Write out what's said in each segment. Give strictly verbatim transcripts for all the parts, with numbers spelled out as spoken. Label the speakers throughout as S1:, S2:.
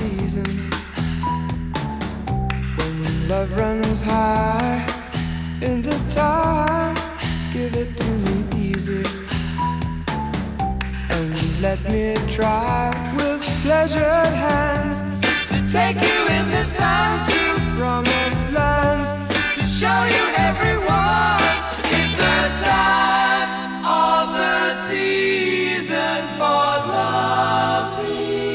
S1: season when love runs high. In this time, give it to me easy and let me try with pleasured hands to take you in the sun to promised lands, to show you everyone. It's the time of the season for loving.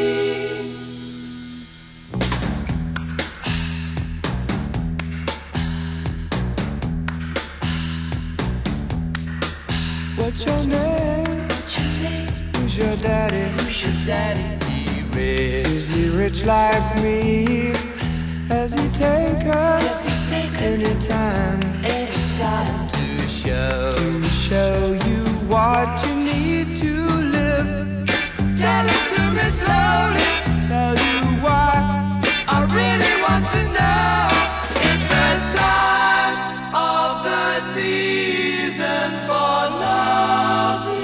S1: What's your name?
S2: What's your name?
S1: Who's your daddy?
S2: Who's your daddy?
S1: He rich. Is he rich like me? Has he take us
S2: Has he take
S1: anytime?
S2: Anytime
S1: To show, to show you what you need to live. Tell it to me slowly. Tell you why I really want to know. It's the time of the season for loving.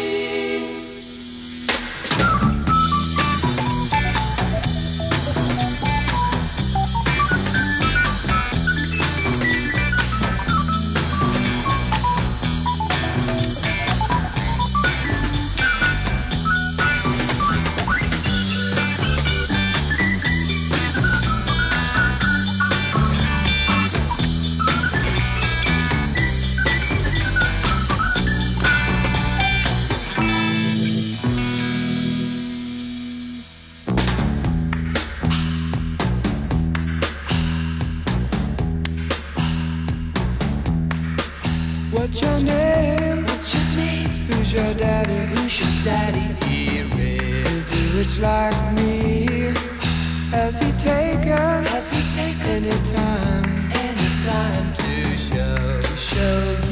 S1: What's your name?
S2: What's your name?
S1: Who's your daddy?
S2: Who's your daddy?
S1: He rich. Is he rich like me? Has he taken
S2: Has he taken
S1: anytime?
S2: Anytime
S1: To show, to show